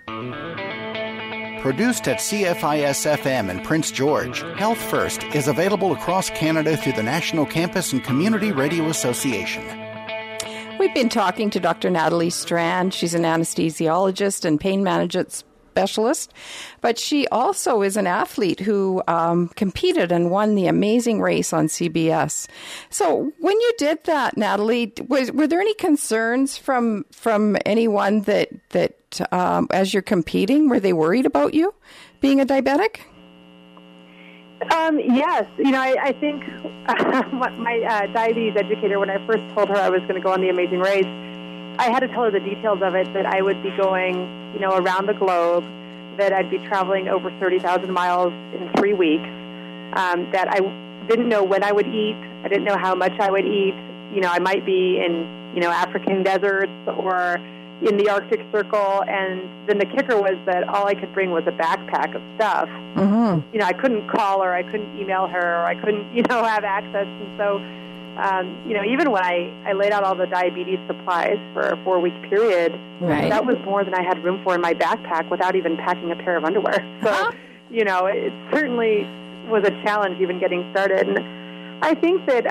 Produced at CFIS-FM in Prince George, Health First is available across Canada through the National Campus and Community Radio Association. We've been talking to Dr. Natalie Strand. She's an anesthesiologist and pain management specialist, but she also is an athlete who competed and won the Amazing Race on CBS. So when you did that, Natalie, were there any concerns from anyone that as you're competing, were they worried about you being a diabetic? Yes. I think my diabetes educator, when I first told her I was going to go on the Amazing Race, I had to tell her the details of it, that I would be going, around the globe, that I'd be traveling over 30,000 miles in 3 weeks, that I didn't know when I would eat. I didn't know how much I would eat. I might be in, African deserts or in the Arctic Circle, and then the kicker was that all I could bring was a backpack of stuff. Mm-hmm. I couldn't call her, I couldn't email her, or I couldn't, have access. And so, even when I laid out all the diabetes supplies for a 4-week period, right, that was more than I had room for in my backpack without even packing a pair of underwear. So, it certainly was a challenge even getting started. And I think that,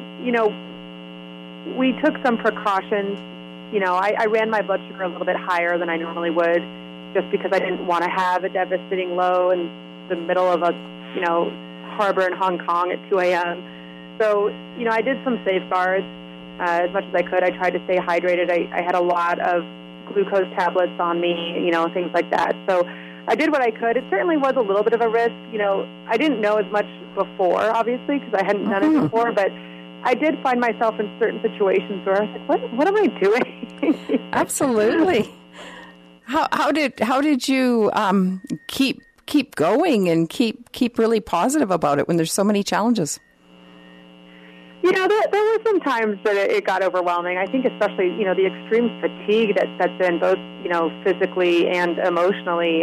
we took some precautions. I ran my blood sugar a little bit higher than I normally would, just because I didn't want to have a devastating low in the middle of a, harbor in Hong Kong at 2 a.m. So, I did some safeguards as much as I could. I tried to stay hydrated. I had a lot of glucose tablets on me, things like that. So I did what I could. It certainly was a little bit of a risk. I didn't know as much before, obviously, because I hadn't done it before, but I did find myself in certain situations where I was like, what am I doing? Absolutely. How did you keep going and keep really positive about it when there's so many challenges? There were some times that it got overwhelming. I think especially, the extreme fatigue that sets in both, physically and emotionally,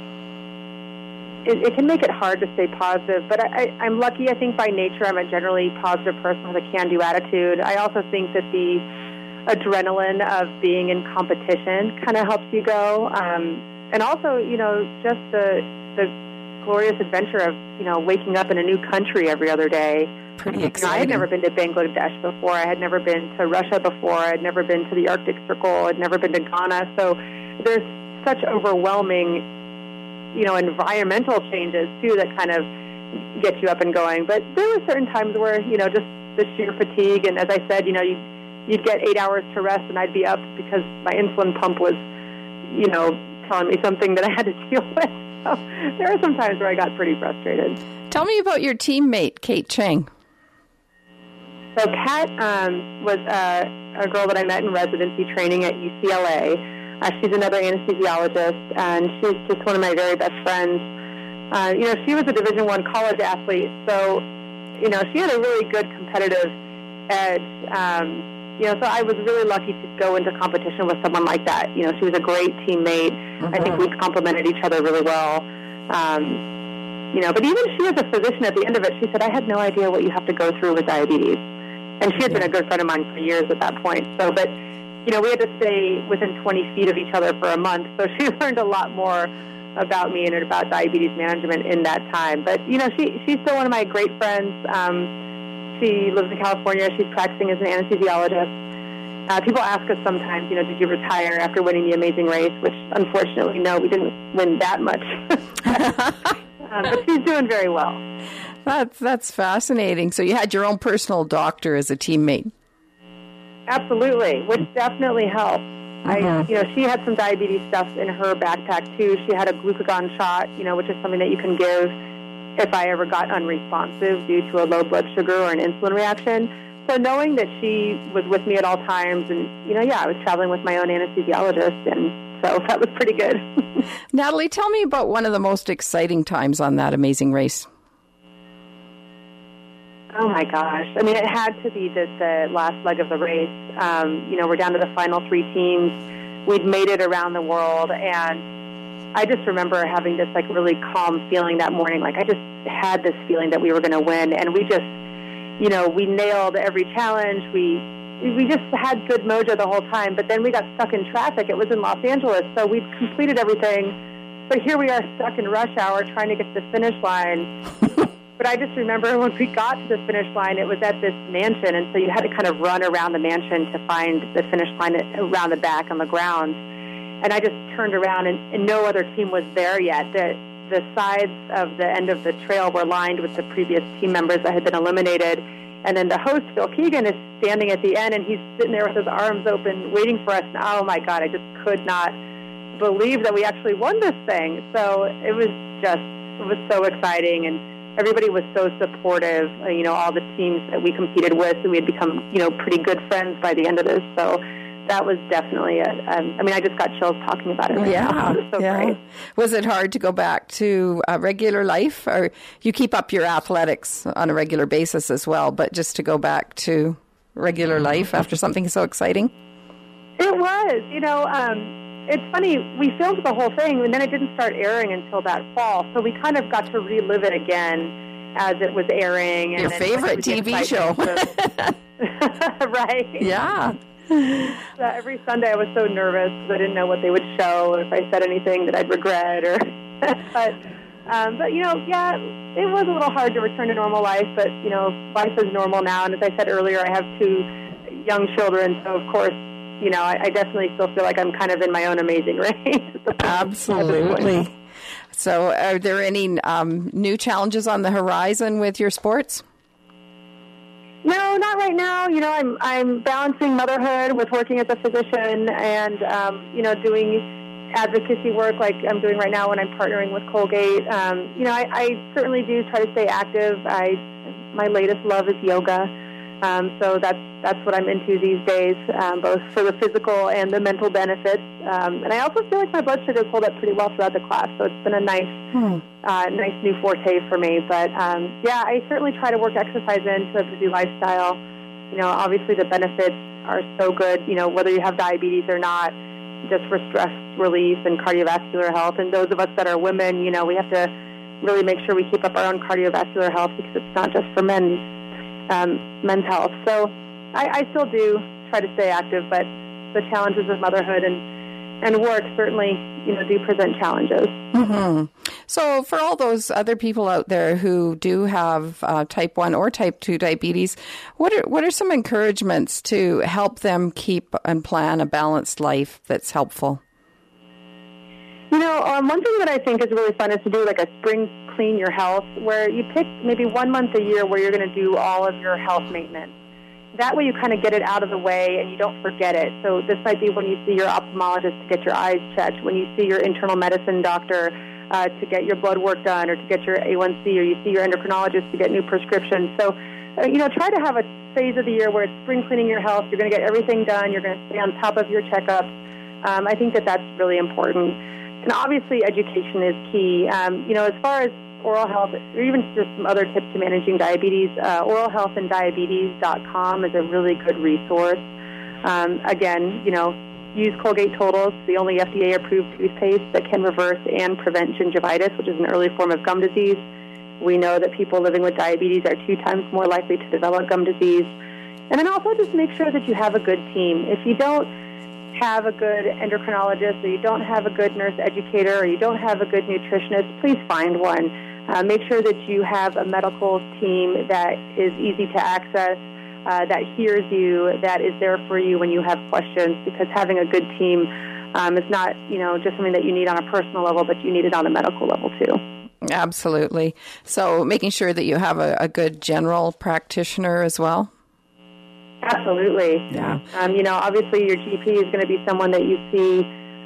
it can make it hard to stay positive. But I'm lucky. I think by nature I'm a generally positive person with a can-do attitude. I also think that the adrenaline of being in competition kind of helps you go. And also, just the glorious adventure of, waking up in a new country every other day. Pretty exciting. I had never been to Bangladesh before. I had never been to Russia before. I had never been to the Arctic Circle. I'd never been to Ghana. So there's such overwhelming, environmental changes, too, that kind of get you up and going. But there were certain times where, just the sheer fatigue. And as I said, you'd get 8 hours to rest, and I'd be up because my insulin pump was, telling me something that I had to deal with. So there are some times where I got pretty frustrated. Tell me about your teammate, Kate Chang. So Kat was a girl that I met in residency training at UCLA. She's another anesthesiologist, and she's just one of my very best friends. She was a Division I college athlete, so, she had a really good competitive edge. So I was really lucky to go into competition with someone like that. She was a great teammate. Mm-hmm. I think we complemented each other really well. But even she as a physician at the end of it, she said, I had no idea what you have to go through with diabetes. And she had been a good friend of mine for years at that point. So, but, we had to stay within 20 feet of each other for a month. So she learned a lot more about me and about diabetes management in that time. But, she's still one of my great friends. She lives in California. She's practicing as an anesthesiologist. People ask us sometimes, did you retire after winning the Amazing Race? Which, unfortunately, no, we didn't win that much. But she's doing very well. That's fascinating. So you had your own personal doctor as a teammate. Absolutely, which definitely helped. Mm-hmm. She had some diabetes stuff in her backpack too. She had a glucagon shot, which is something that you can give if I ever got unresponsive due to a low blood sugar or an insulin reaction. So knowing that she was with me at all times, and I was traveling with my own anesthesiologist, and so that was pretty good. Natalie, tell me about one of the most exciting times on that Amazing Race. Oh, my gosh. I mean, it had to be the last leg of the race. We're down to the final 3 teams. We'd made it around the world, and I just remember having this, really calm feeling that morning. I just had this feeling that we were going to win, and we just, we nailed every challenge. We we just had good mojo the whole time. But then we got stuck in traffic. It was in Los Angeles, so we'd completed everything. But here we are stuck in rush hour trying to get to the finish line. But I just remember when we got to the finish line, it was at this mansion, and so you had to kind of run around the mansion to find the finish line around the back on the grounds. And I just turned around, and no other team was there yet. The sides of the end of the trail were lined with the previous team members that had been eliminated. And then the host, Phil Keegan, is standing at the end, and he's sitting there with his arms open, waiting for us. And oh, my God, I just could not believe that we actually won this thing. So it was so exciting, and everybody was so supportive, all the teams that we competed with, and we had become, pretty good friends by the end of this. So that was definitely I just got chills talking about it right now. It was so great. Was it hard to go back to regular life, or you keep up your athletics on a regular basis as well, but just to go back to regular life after something so exciting? It was, it's funny, we filmed the whole thing, and then it didn't start airing until that fall, so we kind of got to relive it again as it was airing. Your favorite TV show. Right? Yeah. Every Sunday I was so nervous because I didn't know what they would show, or if I said anything that I'd regret. But it was a little hard to return to normal life, but, life is normal now, and as I said earlier, I have 2 young children, so of course, I definitely still feel like I'm kind of in my own amazing race. Absolutely. So are there any new challenges on the horizon with your sports? No, not right now. I'm balancing motherhood with working as a physician and, doing advocacy work like I'm doing right now when I'm partnering with Colgate. I certainly do try to stay active. My latest love is yoga. So that's what I'm into these days, both for the physical and the mental benefits. And I also feel like my blood sugars hold up pretty well throughout the class, so it's been a nice new forte for me. But I certainly try to work exercise into a busy lifestyle. Obviously the benefits are so good, whether you have diabetes or not, just for stress relief and cardiovascular health. And those of us that are women, we have to really make sure we keep up our own cardiovascular health, because it's not just for men's health. So I still do try to stay active, but the challenges of motherhood and work certainly, do present challenges. Mm-hmm. So for all those other people out there who do have type 1 or type 2 diabetes, what are some encouragements to help them keep and plan a balanced life that's helpful? One thing that I think is really fun is to do like a spring clean your health, where you pick maybe 1 month a year where you're going to do all of your health maintenance. That way you kind of get it out of the way and you don't forget it. So this might be when you see your ophthalmologist to get your eyes checked, when you see your internal medicine doctor to get your blood work done, or to get your A1C, or you see your endocrinologist to get new prescriptions. So, try to have a phase of the year where it's spring cleaning your health. You're going to get everything done. You're going to stay on top of your checkups. I think that's really important. And obviously education is key. As far as oral health, or even just some other tips to managing diabetes, oralhealthanddiabetes.com is a really good resource. Again, use Colgate Total, the only FDA-approved toothpaste that can reverse and prevent gingivitis, which is an early form of gum disease. We know that people living with diabetes are 2 times more likely to develop gum disease. And then also just make sure that you have a good team. If you don't have a good endocrinologist, or you don't have a good nurse educator, or you don't have a good nutritionist, please find one. Make sure that you have a medical team that is easy to access, that hears you, that is there for you when you have questions, because having a good team is not, just something that you need on a personal level, but you need it on a medical level too. Absolutely. So making sure that you have a good general practitioner as well? Absolutely. Yeah. Obviously your GP is going to be someone that you see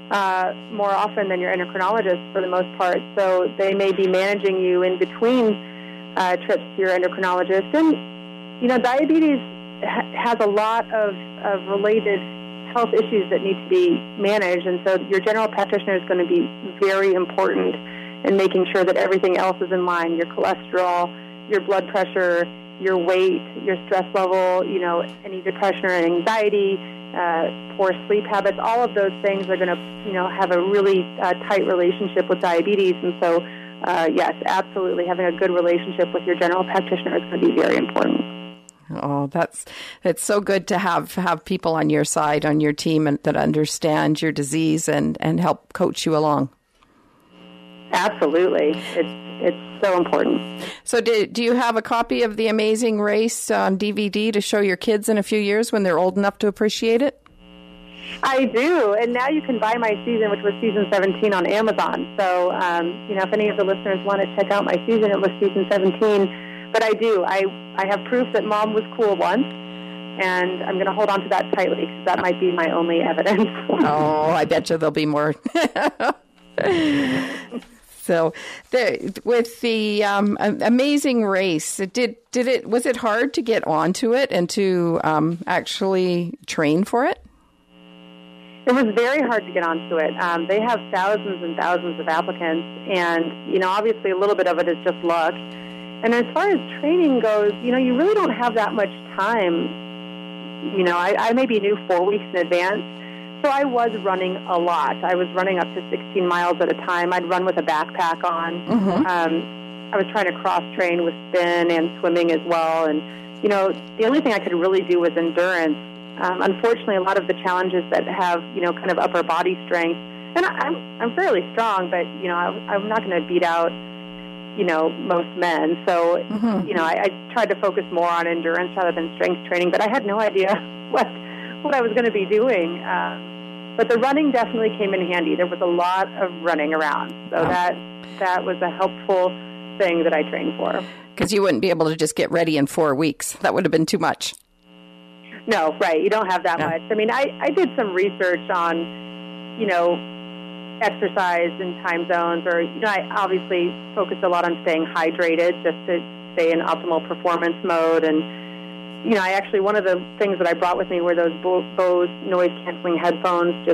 more often than your endocrinologist for the most part. So they may be managing you in between trips to your endocrinologist. And, diabetes has a lot of related health issues that need to be managed. And so your general practitioner is going to be very important in making sure that everything else is in line. Your cholesterol, your blood pressure, your weight, your stress level, any depression or anxiety, poor sleep habits, all of those things are going to, have a really tight relationship with diabetes. And so, yes, absolutely, having a good relationship with your general practitioner is going to be very important. Oh, it's so good to have people on your side, on your team, and that understand your disease and help coach you along. Absolutely. It's so important. So do you have a copy of The Amazing Race on DVD to show your kids in a few years when they're old enough to appreciate it? I do, and now you can buy my season, which was season 17, on Amazon. So, if any of the listeners want to check out my season, it was season 17. But I do. I have proof that Mom was cool once, and I'm going to hold on to that tightly because that might be my only evidence. Oh, I bet you there'll be more. So, with the Amazing Race, was it hard to get onto it and to actually train for it? It was very hard to get onto it. They have thousands and thousands of applicants, and obviously a little bit of it is just luck. And as far as training goes, you really don't have that much time. I maybe knew 4 weeks in advance, so I was running a lot. I was running up to 16 miles at a time. I'd run with a backpack on. Mm-hmm. I was trying to cross-train with spin and swimming as well. And, the only thing I could really do was endurance. Unfortunately, a lot of the challenges that have, kind of upper body strength, and I'm fairly strong, but, I'm not going to beat out most men. So, mm-hmm. I tried to focus more on endurance rather than strength training, but I had no idea what I was going to be doing. But the running definitely came in handy. There was a lot of running around. So that was a helpful thing that I trained for. Because you wouldn't be able to just get ready in 4 weeks. That would have been too much. No, right. You don't have that much. I mean, I did some research on, exercise and time zones, or, I obviously focused a lot on staying hydrated just to stay in optimal performance mode. And, one of the things that I brought with me were those Bose noise-canceling headphones. Just,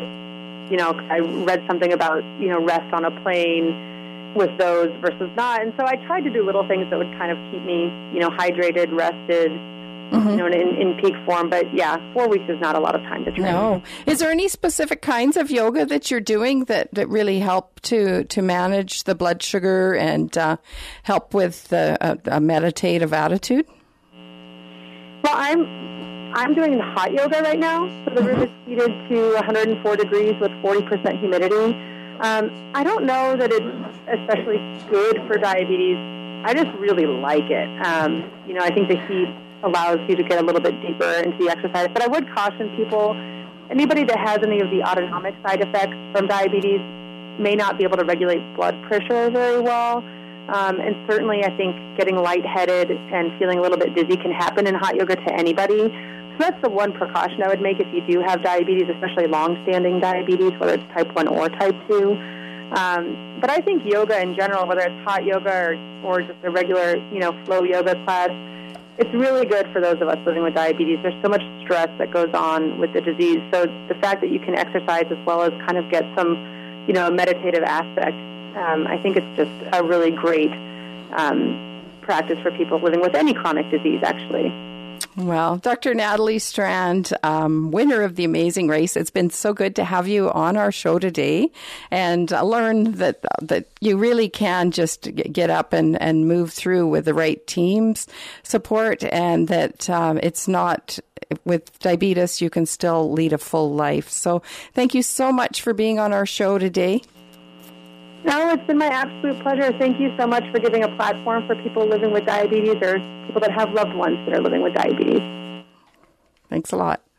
I read something about, rest on a plane with those versus not. And so I tried to do little things that would kind of keep me, hydrated, rested, mm-hmm. In peak form. But, 4 weeks is not a lot of time to train. No. Is there any specific kinds of yoga that you're doing that really help to manage the blood sugar and help with a meditative attitude? Well, I'm doing hot yoga right now. So the room is heated to 104 degrees with 40% humidity. I don't know that it's especially good for diabetes. I just really like it. I think the heat allows you to get a little bit deeper into the exercise. But I would caution people, anybody that has any of the autonomic side effects from diabetes may not be able to regulate blood pressure very well. And certainly I think getting lightheaded and feeling a little bit dizzy can happen in hot yoga to anybody. So that's the one precaution I would make if you do have diabetes, especially long-standing diabetes, whether it's type 1 or type 2. But I think yoga in general, whether it's hot yoga or just a regular, flow yoga class, it's really good for those of us living with diabetes. There's so much stress that goes on with the disease. So the fact that you can exercise as well as kind of get some, meditative aspect, I think it's just a really great practice for people living with any chronic disease, actually. Well, Dr. Natalie Strand, winner of The Amazing Race, it's been so good to have you on our show today and learn that you really can just get up and move through with the right team's support, and that it's not, with diabetes, you can still lead a full life. So thank you so much for being on our show today. No, it's been my absolute pleasure. Thank you so much for giving a platform for people living with diabetes or people that have loved ones that are living with diabetes. Thanks a lot.